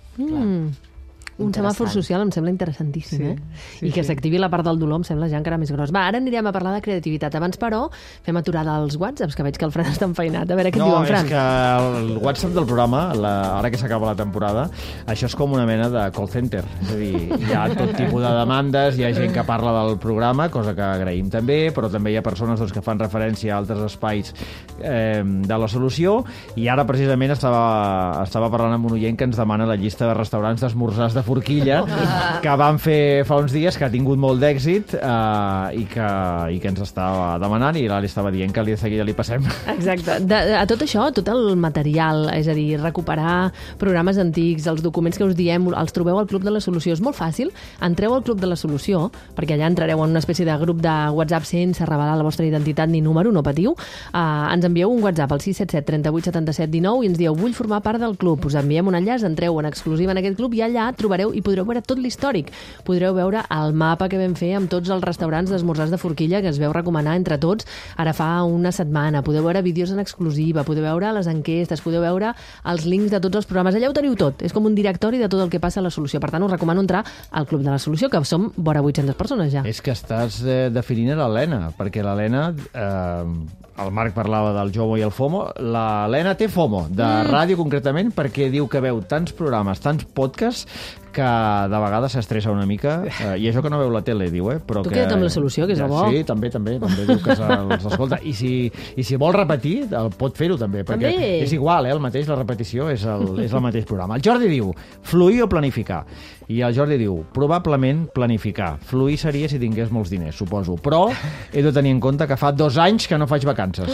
Un semàfor social em sembla interessantíssim, I que s'activi la part del dolor em sembla ja encara més gros. Va, ara anirem a parlar de creativitat. Abans, però, fem aturada als whatsapps, que veig que el Fran està enfeinat. A veure què et diu en Fran. No, és que el WhatsApp del programa, ara que s'acaba la temporada, això és com una mena de call center. És a dir, hi ha tot tipus de demandes, hi ha gent que parla del programa, cosa que agraïm també, però també hi ha persones que fan referència a altres espais de la solució, i ara precisament estava parlant amb un oient que ens demana la llista de restaurants d'esmorzars de forquilla que van fer fa uns dies, que ha tingut molt d'èxit i que ens estava demanant, i l'Ali estava dient que de seguida li passem. Exacte. A tot això, tot el material, és a dir, recuperar programes antics, els documents que us diem, els trobeu al Club de la Solució. És molt fàcil. Entreu al Club de la Solució, perquè allà entrareu en una espècie de grup de WhatsApp sense revelar la vostra identitat ni número, no patiu. Ens envieu un WhatsApp al 677 38 77 19 i ens dieu, vull formar part del club. Us enviem un enllaç, entreu en exclusiva en aquest club i allà trobareu i podreu veure tot l'històric. Podreu veure el mapa que vam fer amb tots els restaurants d'esmorzars de forquilla que es veu recomanar entre tots ara fa una setmana. Podeu veure vídeos en exclusiva, podeu veure les enquestes, podeu veure els links de tots els programes. Allà ho teniu tot. És com un directori de tot el que passa a la Solució. Per tant, us recomano entrar al Club de la Solució, que som vora 800 persones ja. És que estàs definint l'Helena, perquè l'Helena... el Marc parlava del JOMO i el FOMO. L'Helena té FOMO, de ràdio concretament, perquè diu que veu tants programes, tants podcasts, que de vegades s'estressa una mica, i això que no veu la tele, diu, però tu queda't amb la Solució, que és el bo. Sí, també diu que els escolta. I si vol repetir, pot fer-ho també, perquè és igual, el mateix, la repetició és el mateix programa. El Jordi diu, fluir o planificar? I el Jordi diu, probablement planificar. Fluir seria si tingués molts diners, suposo. Però he de tenir en compte que fa 2 anys que no faig vacances.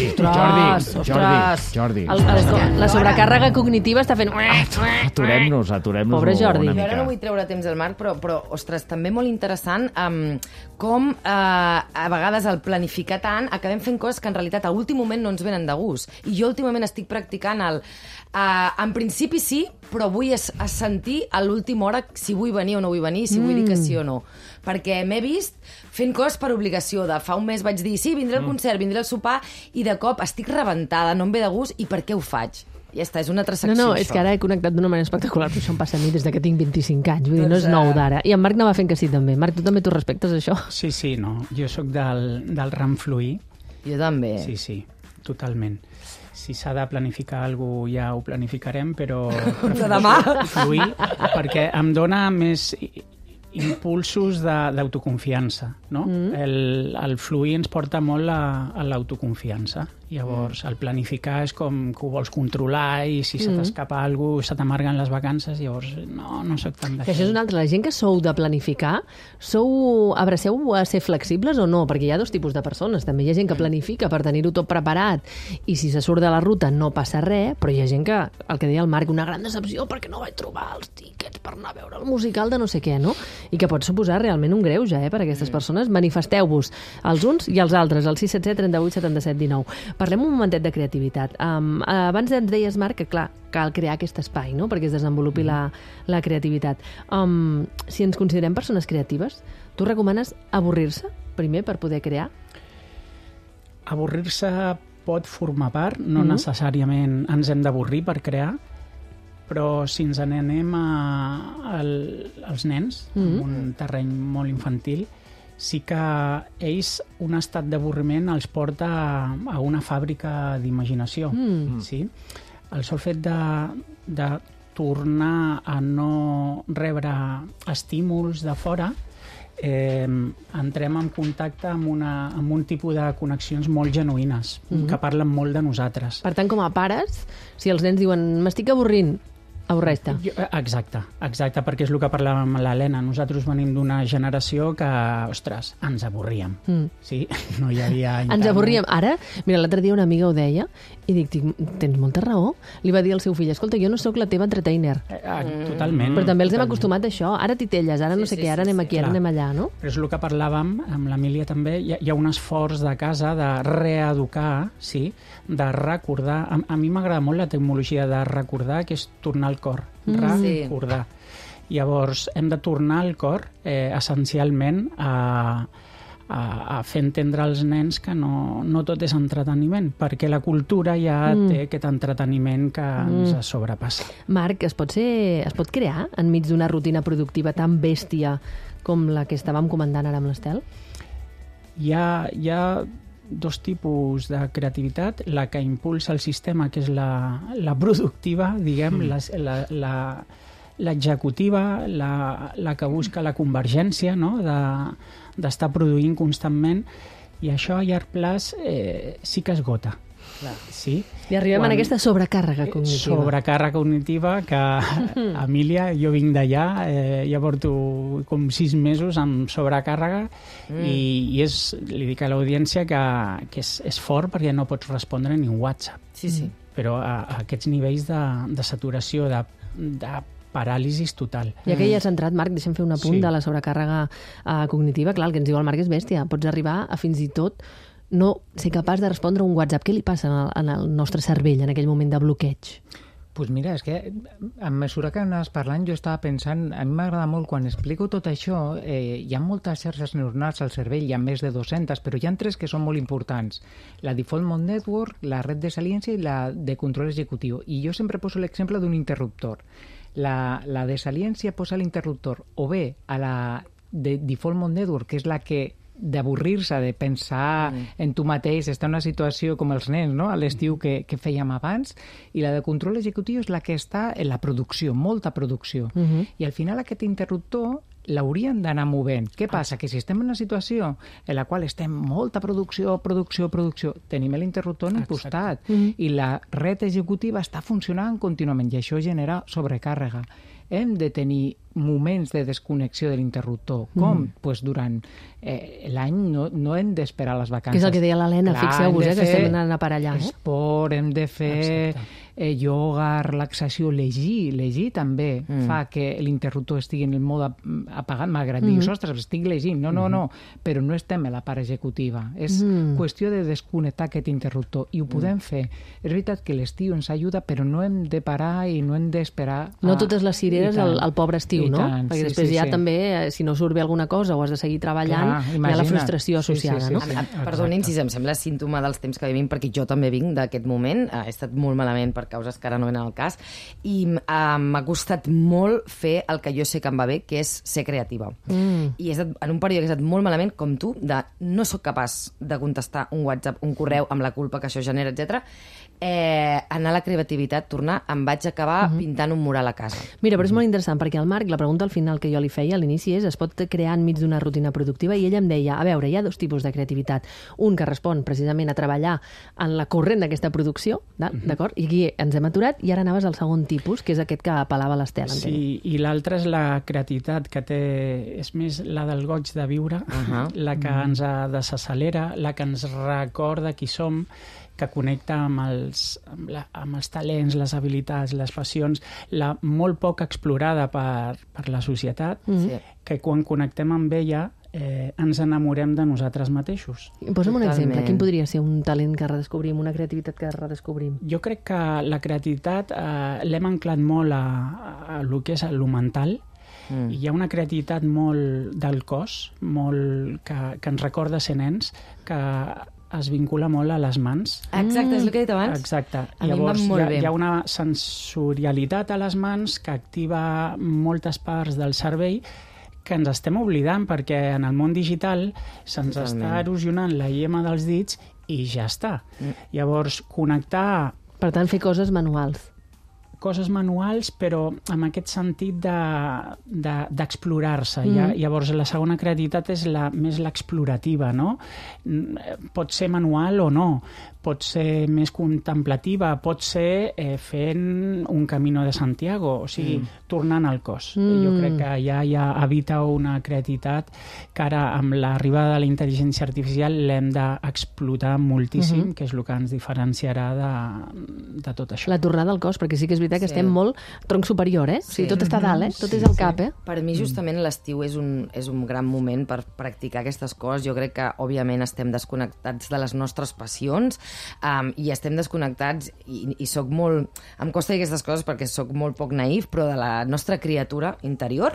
Jordi. La sobrecàrrega cognitiva està fent... Aturem-nos Pobre Jordi. Jo ara no vull treure temps al Marc, però ostres, també molt interessant com a vegades al planificar tant acabem fent coses que en realitat a últim moment no ens venen de gust. I jo últimament estic practicant en principi sí, però vull sentir a l'última hora si vull venir o no vull venir, si vull dir que sí o no. Perquè m'he vist fent coses per obligació. Fa un mes vaig dir, sí, vindré al concert, vindré al sopar, i de cop estic rebentada, no em ve de gust, i per què ho faig? Ja està, és una altra secció, No, és que ara he connectat d'una manera espectacular, però això em passa a mi des que tinc 25 anys, vull dir, no és nou d'ara. I en Marc anava fent que sí, també. Marc, tu també t'ho respectes, això? Sí, no. Jo sóc del ram fluir. Jo també. Sí, totalment. Si s'ha de planificar alguna cosa, ja ho planificarem, però... demà? Fluir, perquè em dona més impulsos d'autoconfiança, no? El fluir ens porta molt a l'autoconfiança. Llavors, el planificar és com que ho vols controlar i si se t'escapa alguna cosa, se t'amarguen les vacances, llavors no soc tan d'això. Això és una altra. La gent que sou de planificar, abraceu a ser flexibles o no? Perquè hi ha 2 tipus de persones. També hi ha gent que planifica per tenir-ho tot preparat i si se surt de la ruta no passa res, però hi ha gent que, el que deia el Marc, una gran decepció perquè no vaig trobar els tíquets per anar a veure el musical de no sé què, no? I que pot suposar realment un greuge per a aquestes persones. Manifesteu-vos els uns i els altres, al 677 38 77 19. Parlem un momentet de creativitat. Abans ens deies, Marc, que clar, cal crear aquest espai, no?, perquè es desenvolupi la creativitat. Si ens considerem persones creatives, tu recomanes avorrir-se primer per poder crear? Avorrir-se pot formar part, no necessàriament ens hem d'avorrir per crear, però si ens n'anem als nens, en un terreny molt infantil, sí que ells un estat d'avorriment els porta a una fàbrica d'imaginació. Sí? El sol fet de tornar a no rebre estímuls de fora, entrem en contacte amb un tipus de connexions molt genuïnes, que parlen molt de nosaltres. Per tant, com a pares, si els nens diuen m'estic avorrint, avorreix-te. Exacte, perquè és el que parlàvem amb l'Helena. Nosaltres venim d'una generació que, ostres, ens avorríem. Sí? No hi havia internet. Ens avorríem. Ara, mira, l'altre dia una amiga ho deia i dic, tens molta raó. Li va dir al seu fill, escolta, jo no sóc la teva entertainer. Totalment. Però també els hem acostumat a això. Ara titelles, ara no sé què, ara anem aquí, ara anem allà, no? Però és el que parlàvem amb l'Emília també. Hi ha un esforç de casa de reeducar, sí? De recordar. A mi m'agrada molt la tecnologia de recordar, que és tornar al cor. Recordar. Llavors, hem de tornar al cor, essencialment, a fer entendre als nens que no tot és entreteniment, perquè la cultura ja té aquest entreteniment que ens sobrepassa. Marc, es pot crear enmig d'una rutina productiva tan bèstia com la que estàvem comentant ara amb l'Estel? Hi ha dos tipus de creativitat, la que impulsa el sistema, que és la productiva, diguem, l'executiva, la que busca la convergència, no? D'estar produint constantment, i això a llarg plaç sí que esgota. Sí? I arribem en aquesta sobrecàrrega cognitiva. Sobrecàrrega cognitiva que, Emília, jo vinc d'allà, ja porto com 6 mesos amb sobrecàrrega i li dic a l'audiència que és fort perquè no pots respondre ni un WhatsApp. Sí. Però a aquests nivells de saturació, de paràlisis total. Ja que ja has entrat, Marc, deixa'm fer un apunt de la sobrecàrrega cognitiva. Clar, el que ens diu el Marc és bèstia. Pots arribar a fins i tot no ser capaç de respondre un WhatsApp. Què li passa en el nostre cervell en aquell moment de bloqueig? Pues mira, és que a mesura que anaves parlant jo estava pensant, a mi m'agrada molt quan explico tot això, hi ha moltes xarxes neuronals al cervell, hi ha més de 200, però hi ha 3 que són molt importants. La Default Mode Network, la red de saliència i la de control executiu. I jo sempre poso l'exemple d'un interruptor. La de saliència posa l'interruptor o bé a la de Default Mode Network, que és la que d'avorrir-se, de pensar en tu mateix, estar en una situació com els nens, no? A l'estiu que fèiem abans, i la de control executiu és la que està en la producció, molta producció. I al final aquest interruptor l'haurien d'anar movent. Què passa? Que si estem en una situació en la qual estem molta producció, tenim l'interruptor en un costat i la red executiva està funcionant contínuament i això genera sobrecàrrega. Hem de tenir moments de desconnexió de l'interruptor. Com? Pues durant l'any no hem d'esperar les vacances. Que és el que deia l'Helena, fixeu-vos, que estem anant a parar allà. Esport, hem de fer ioga, relaxació, llegir també fa que l'interruptor estigui en el mode apagat, malgrat dir, ostres, estic llegint. No, però no estem a la part executiva. És qüestió de desconnectar aquest interruptor i ho podem fer. És veritat que l'estiu ens ajuda, però no hem de parar i no hem d'esperar. No totes les cireres al pobre estiu, no? Perquè després ja també, si no surt bé alguna cosa o has de seguir treballant, hi ha la frustració associada, no? Perdonin si em sembla símptoma dels temps que vivim, perquè jo també vinc d'aquest moment, he estat molt malament per causes que ara no venen al cas, i m'ha costat molt fer el que jo sé que em va bé, que és ser creativa. I he estat en un període que he estat molt malament, com tu, de no sóc capaç de contestar un WhatsApp, un correu, amb la culpa que això genera, etc. Anar a la creativitat, tornar, em vaig acabar pintant un mural a casa. Mira, però és molt interessant, perquè el Marc, la pregunta al final que jo li feia a l'inici és, es pot crear enmig d'una rutina productiva? I ella em deia, a veure, hi ha 2 tipus de creativitat. Un que respon precisament a treballar en la corrent d'aquesta producció, d'acord? I aquí ens hem aturat, i ara anaves al segon tipus, que és aquest que apel·lava l'Estel. Sí, i l'altre és la creativitat, que és més la del goig de viure, la que ens desaccelera, la que ens recorda qui som, que connecta amb els talents, les habilitats, les passions, la molt poc explorada per la societat, que quan connectem amb ella ens enamorem de nosaltres mateixos. Posa'm un exemple. Quin podria ser un talent que redescobrim, una creativitat que redescobrim? Jo crec que la creativitat l'hem anclat molt a lo que és el mental. Hi ha una creativitat molt del cos, molt que ens recorda ser nens, que es vincula molt a les mans. Exacte, és el que he dit abans. Exacte. A llavors, mi va molt bé. Hi ha una sensorialitat a les mans que activa moltes parts del cervell que ens estem oblidant, perquè en el món digital se'ns està erosionant la llema dels dits i ja està. Llavors, connectar... Per tant, fer coses manuals. Coses manuals, però amb aquest sentit d'explorar-se. Llavors, la segona creativitat és més l'explorativa, no? Pot ser manual o no, pot ser més contemplativa, pot ser fent un Camino de Santiago, o sigui, tornant al cos. Jo crec que ja habita una creativitat que ara, amb l'arribada de la intel·ligència artificial, l'hem d'explotar moltíssim, que és el que ens diferenciarà de tot això. La tornada al cos, perquè sí que és veritat que estem molt tronc superior, O sigui, tot està a dalt, tot és al cap, Per mi, justament, l'estiu és un gran moment per practicar aquestes coses. Jo crec que, òbviament, estem desconnectats de les nostres passions, i estem desconnectats i soc molt... Em costa dir aquestes coses perquè soc molt poc naïf, però de la nostra criatura interior.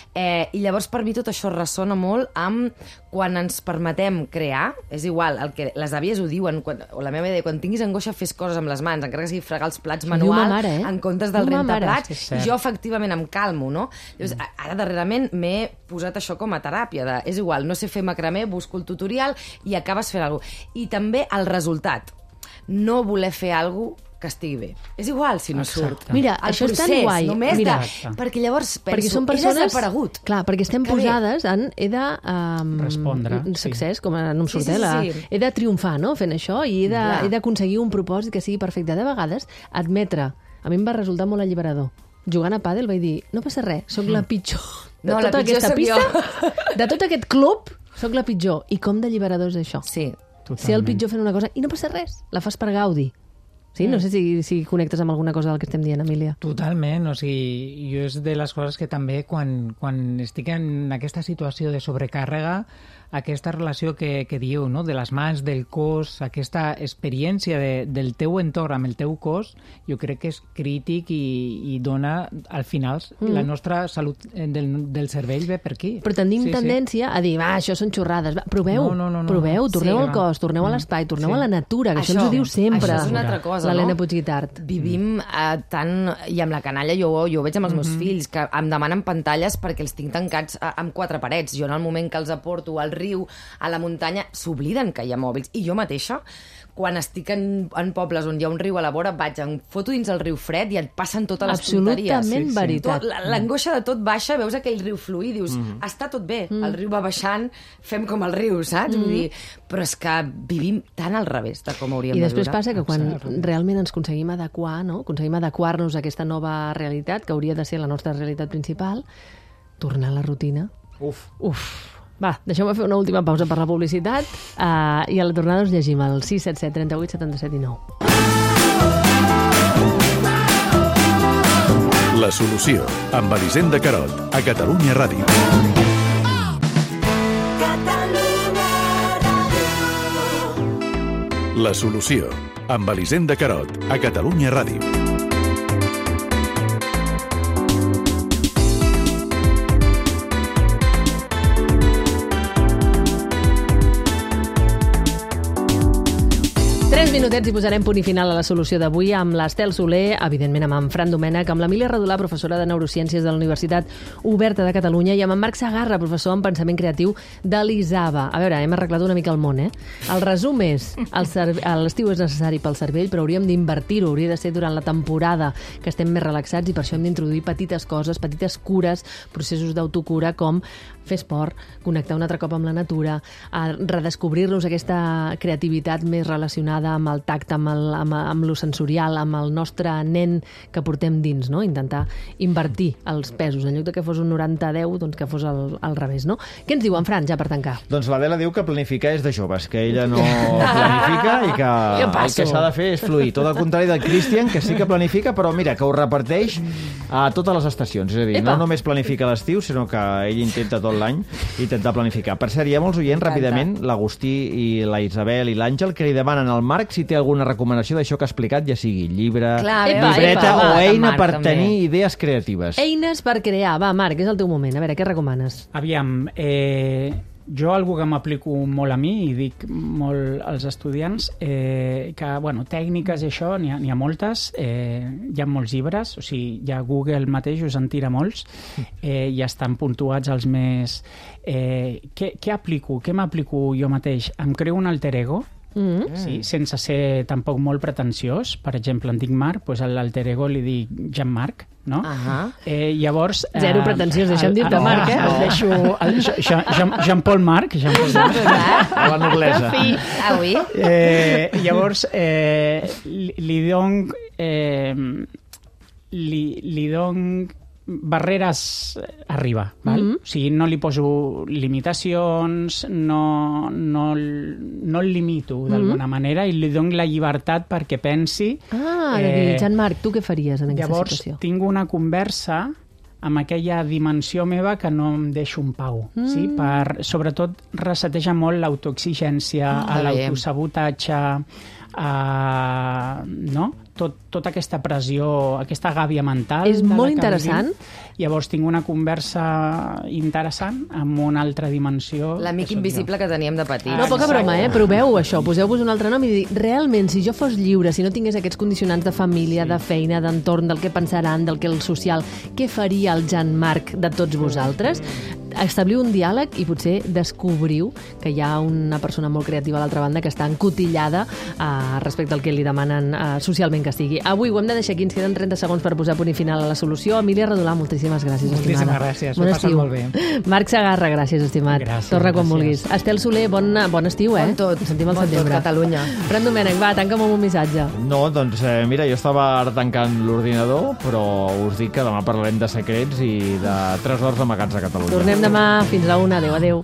I llavors, per mi, tot això ressona molt amb quan ens permetem crear. És igual, el que les àvies ho diuen, o la meva idea, quan tinguis angoixa, fes coses amb les mans, encara que sigui fregar els plats manual, en comptes del rentaplats, i jo, efectivament, em calmo, no? Llavors, ara, darrerament, m'he posat això com a teràpia. És igual, no sé fer macramé, busco el tutorial i acabes fent alguna cosa. I també el resultat. No voler fer alguna cosa que estigui bé. És igual si no surt. Mira, això és tan guai. Només perquè llavors penso, he desaparegut. Clar, perquè estem posades en... He de... respondre. Succés, com no em surt, he de triomfar, no?, fent això, i he d'aconseguir un propòsit que sigui perfecte. De vegades, admetre... A mi em va resultar molt alliberador. Jugant a pàdel vaig dir, no passa res, sóc la pitjor de tota aquesta pista, de tot aquest club, sóc la pitjor. I com d'alliberador és això? Sí. Ser el pitjor fent una cosa i no passa res, la fas per gaudi. Sí? No sé si connectes amb alguna cosa del que estem dient, Emília. Totalment, o sigui, jo és de les coses que també quan estic en aquesta situació de sobrecàrrega, aquesta relació que diu, no?, de les mans, del cos, aquesta experiència del teu entorn amb el teu cos, jo crec que és crític i dona, al final, la nostra salut del cervell ve per aquí. Però tenim tendència a dir, això són xorrades. Proveu, torneu al cos, torneu a l'espai, torneu a la natura, que això ens ho diu sempre. Això és una altra cosa, l'Helena Puigguitart. Vivim tant, i amb la canalla jo ho veig amb els meus fills, que em demanen pantalles perquè els tinc tancats amb 4 parets. Jo en el moment que els aporto al riu, a la muntanya, s'obliden que hi ha mòbils. I jo mateixa, quan estic en pobles on hi ha un riu a la vora, em foto dins el riu fred i et passen totes les tonteries. Absolutament veritat. L'angoixa de tot baixa, veus aquell riu fluir i dius, està tot bé, el riu va baixant, fem com el riu, saps? Vull dir, però és que vivim tan al revés de com hauríem de viure. I després passa que quan realment ens aconseguim adequar, no?, aconseguim adequar-nos a aquesta nova realitat, que hauria de ser la nostra realitat principal, tornar a la rutina. Uf. Va, deixeu-me fer una última pausa per la publicitat i a la tornada us llegim el 677 38 77 i 9. La solució, amb Elisenda Carot, a Catalunya Ràdio. La solució, amb Elisenda Carot, a Catalunya Ràdio. Minutets i posarem punt i final a la solució d'avui amb l'Estel Soler, evidentment amb en Fran Domènech, amb l'Emília Redolà, professora de Neurociències de la Universitat Oberta de Catalunya, i amb en Marc Sagarra, professor en Pensament Creatiu de l'ISABA. A veure, hem arreglat una mica el món, El resum és, l'estiu és necessari pel cervell, però hauríem d'invertir-ho, hauria de ser durant la temporada que estem més relaxats, i per això hem d'introduir petites coses, petites cures, processos d'autocura, com fer esport, connectar un altre cop amb la natura, redescobrir-nos aquesta creativitat més relacionada amb el tacte, amb lo sensorial, amb el nostre nen que portem dins, no? Intentar invertir els pesos. En lloc de que fos un 90-10, doncs que fos al revés, no? Què ens diu en Fran, ja per tancar? Doncs l'Adela diu que planificar és de joves, que ella no planifica i que el que s'ha de fer és fluir. Tot el contrari del Christian, que sí que planifica, però mira, que ho reparteix a totes les estacions. És a dir, no només planifica l'estiu, sinó que ell intenta tot l'any intentar planificar. Per cert, hi ha molts oients, ràpidament, l'Agustí i la Isabel i l'Àngel, que li demanen al Marc si té alguna recomanació d'això que ha explicat, ja sigui llibre, llibreta o eina per tenir idees creatives. Eines per crear. Va, Marc, és el teu moment. A veure, què recomanes? Aviam, Jo, algú que m'aplico molt a mi i dic molt als estudiants, que, bueno, tècniques i això, n'hi ha moltes, hi ha molts llibres, o sigui, ja Google mateix us en tira molts, i estan puntuats els més... Què aplico? Què m'aplico jo mateix? Em creo un alter ego, sí, sense ser tampoc molt pretensiós. Per exemple, em dic Marc, doncs a l'alter ego li dic Jean-Marc, no? Llavors... Zero pretensiós, deixa'm dir-te Marc, El deixo... Jean-Paul Marc. A la noblesa. Oui. Llavors, li dono... Li dono barreres arriba, val? O sigui, no li poso limitacions, no el limito d'alguna manera i li dono la llibertat perquè pensi... de dir, Jean-Marc, tu què faries en aquesta situació? Llavors, tinc una conversa amb aquella dimensió meva que no em deixo un pau. Sí? Sobretot, reseteja molt l'autoexigència, l'autosabotatge, no? Tota aquesta pressió, aquesta gàbia mental... És molt interessant. Llavors tinc una conversa interessant amb una altra dimensió. L'amic invisible que teníem de petit. No, poca broma, proveu això, poseu-vos un altre nom i dic, realment, si jo fos lliure, si no tingués aquests condicionants de família, de feina, d'entorn, del que pensaran, del que el social, què faria el Jean-Marc de tots vosaltres? Establiu un diàleg i potser descobriu que hi ha una persona molt creativa a l'altra banda que està encotillada respecte al que li demanen socialment que estigui. Avui ho hem de deixar aquí, ens queden 30 segons per posar punt i final a la solució. Emília Redolà, moltíssimes gràcies, estimada. Moltíssimes gràcies, m'ho he passat molt bé. Marc Segarra, gràcies, estimat. Gràcies, torna quan vulguis. Estel Soler, bon estiu, Bon tot. Ens sentim al setembre. Bon tot, Catalunya. Fran Domènech, va, tanca'm amb un missatge. No, doncs mira, jo estava ara tancant l'ordinador, però us dic que demà parlarem de secrets i de tresors amagats a Catalunya. Tornem demà, fins la 1. Adéu.